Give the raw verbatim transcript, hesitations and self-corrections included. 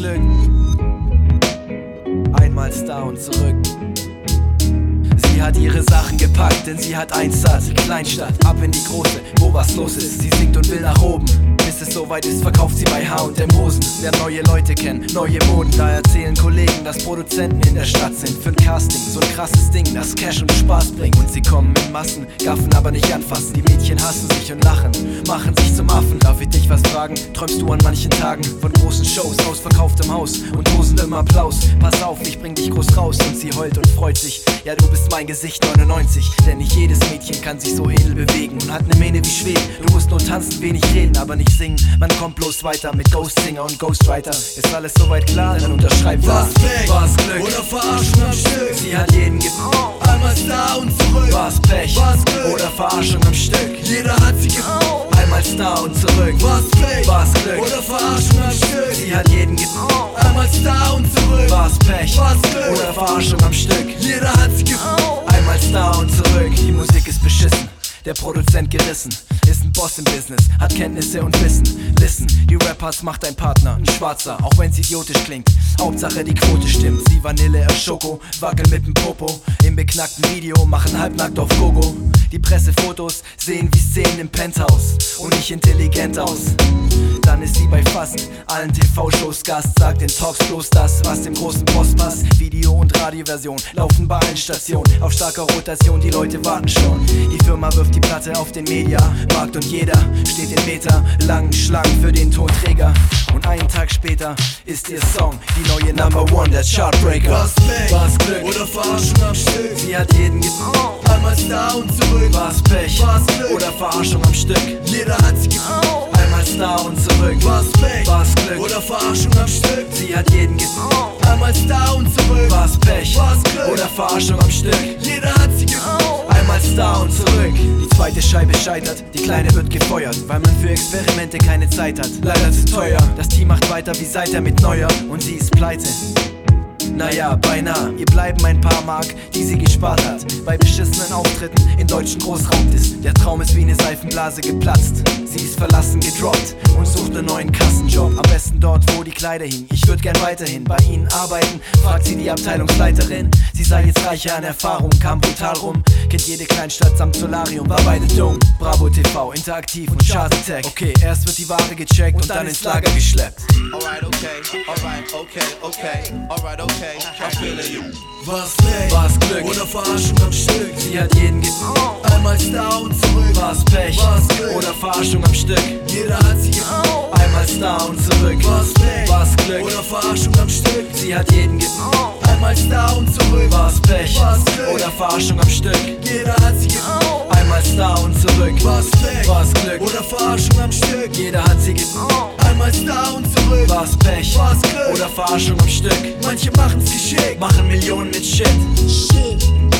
Glück. Einmal Star und zurück. Sie hat ihre Sachen gepackt, denn sie hat eins satt. Kleinstadt, ab in die große, wo was los ist. Sie singt und will nach oben. Bis es soweit ist, verkauft sie bei H und M Hosen. Lernt neue Leute kennen, neue Moden. Da erzählen Kollegen, dass Produzenten in der Stadt sind. Für'n Casting, so ein krasses Ding, das Cash und Spaß bringt. Und sie kommen in Massen, gaffen aber nicht anfassen. Die Mädchen hassen sich und lachen, machen sich zum Affen. Darf ich dich was fragen? Träumst du an manchen Tagen von großen Shows, ausverkauftem Haus und tosendem Applaus? Pass auf, ich bring dich groß raus. Und sie heult und freut sich. Ja, du bist mein Gesicht neunundneunzig. Denn nicht jedes Mädchen kann sich so edel bewegen und hat ne Mähne wie Schweden. Du musst nur tanzen, wenig reden, aber nicht singen. Man kommt bloß weiter mit Ghost-Singer und Ghostwriter. Ist alles soweit klar? Dann unterschreib was. Pech war's Glück oder Verarschung am Stück. Sie hat jeden ge... Einmal Star und zurück. War's Pech war's Glück oder Verarschung am Stück. Jeder hat sie ge... Einmal Star und zurück. War's Pech war's Glück oder Verarschung am Stück. Sie hat jeden ge... Einmal Star und zurück. War's Pech war's Glück oder Verarschung am Stück. Jeder hat sie ge... Einmal Star und zurück. Die Musik ist beschissen, der Produzent gerissen. Ist ein Boss im Business, hat Kenntnisse und Wissen. Listen, die Rap-Hearts macht ein Partner, ein Schwarzer, auch wenn's idiotisch klingt. Hauptsache die Quote stimmt. Sie Vanille, er Schoko, wackeln mit dem Popo. Im beknackten Video, machen halbnackt auf Gogo. Die Pressefotos sehen wie Szenen im Penthouse und nicht intelligent aus. Dann ist sie bei fast allen T V-Shows Gast. Sagt in Talks bloß das, was dem großen Boss passt. Video- und Radioversion laufen bei allen Stationen auf starker Rotation, die Leute warten schon. Die Firma wirft die Platte auf den Mediamarkt und jeder steht in Meter langen Schlangen für den Tonträger. Und einen Tag später ist ihr Song die neue Number One, der Chartbreaker. War's Pech war's Glück oder Verarschung am Stück. Sie hat jeden ge... Einmal Star und zurück. War's Pech war's Glück oder Verarschung am Stück. Jeder hat sie ge... Einmal Star und zurück. War's Pech war's Glück oder Verarschung am Stück. Sie hat jeden ge... Einmal Star und zurück. War's Pech war's Glück oder Verarschung am Stück. Jeder hat sie ge... Einmal Star und zurück. Die zweite Scheibe scheitert, die Kleine wird gefeuert, weil man für Experimente keine Zeit hat. Leider zu teuer. Das Team macht weiter wie seither mit Neuer und sie ist pleite. Naja, beinahe, ihr bleiben ein paar Mark, die sie gespart hat bei beschissenen Auftritten in deutschen Großraumdiss. Der Traum ist wie eine Seifenblase geplatzt. Sie ist verlassen gedroppt und sucht einen neuen Kassenjob. Am besten dort, wo die Kleider hingen. Ich würd gern weiterhin bei ihnen arbeiten, fragt sie die Abteilungsleiterin. Sie sei jetzt reicher an Erfahrung, kam brutal rum, kennt jede Kleinstadt samt Solarium, war beide dumm. Bravo T V, interaktiv und Chart-Attack. Okay, erst wird die Ware gecheckt und dann ins Lager geschleppt. Alright, okay, alright, okay, okay, alright, okay. I feel it. War's Pech war's Glück oder Verarschung am Stück. Sie hat jeden ge... Einmal Star und zurück. War's Pech war's Glück oder Verarschung am Stück. Jeder hat sie ge... Einmal Star und zurück. War's Pech war's Glück oder Verarschung am Stück. Sie hat jeden ge... Einmal Star und zurück. War's Pech war's Glück oder Verarschung am Stück. Jeder hat sie ge... Einmal Star und zurück. War's Pech war's Glück oder Verarschung am Stück. Jeder hat sie ge... Einmal Star und zurück. War's Pech war's Glück oder Verarschung am Stück. Manche machen's geschickt, Machen Millionen mit Shit. Shit.